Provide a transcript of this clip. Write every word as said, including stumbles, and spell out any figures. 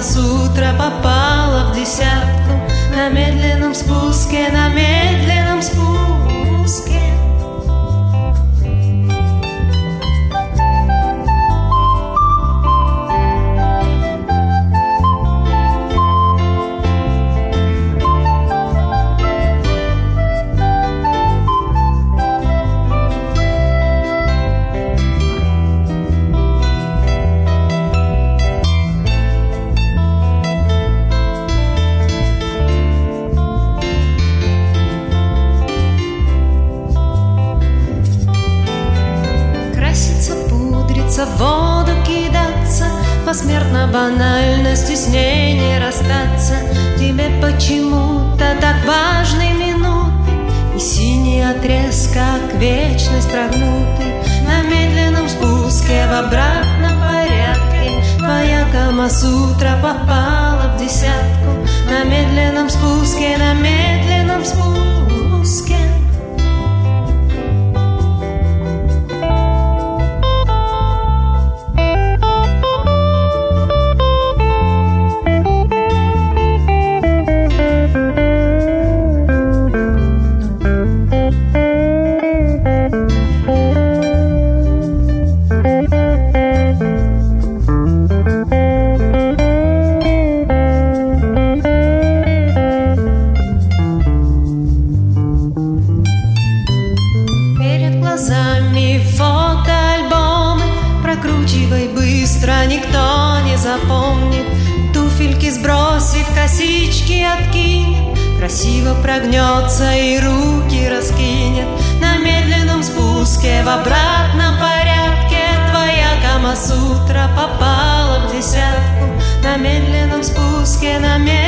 Камасутра попала в десятку. На медленном спуске, на медленном спуске. В воду кидаться, посмертно банально, с ней не расстаться. Тебе почему-то так важны минуты, и синий отрез, как вечность прогнутый. На медленном спуске в обратном порядке твоя Камасутра попала в десятку. На медленном спуске, на медленном спуске. Фотоальбомы прокручивай быстро, никто не запомнит. Туфельки сбросив, косички откинет, красиво прогнется и руки раскинет. На медленном спуске в обратном порядке твоя Камасутра попала в десятку. На медленном спуске, на медленном